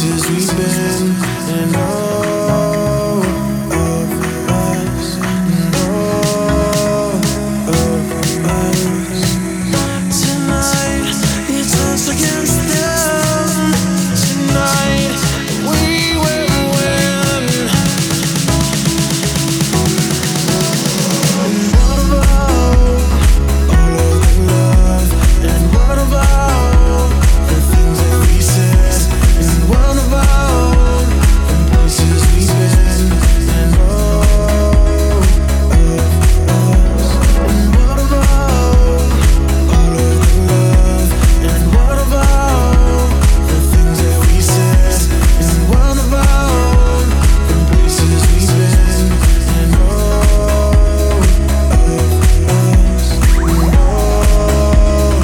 places we've been, and all of us, and all of us. Tonight, it's us against them. Tonight, we will win. And what about all of the love? And what about the things that we said? And what about the places we've been? And all of us. And what about all of the love? And what about the things that we said? And what about the places we've been? And all of us. And all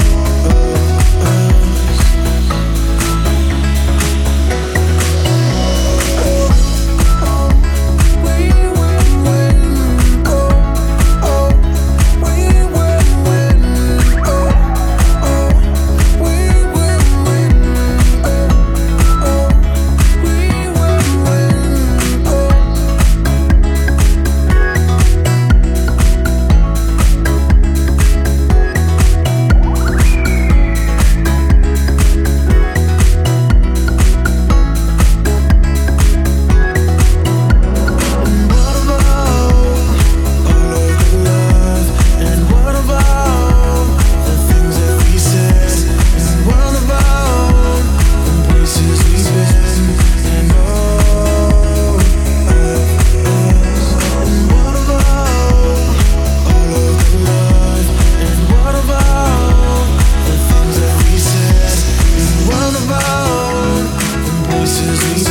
places we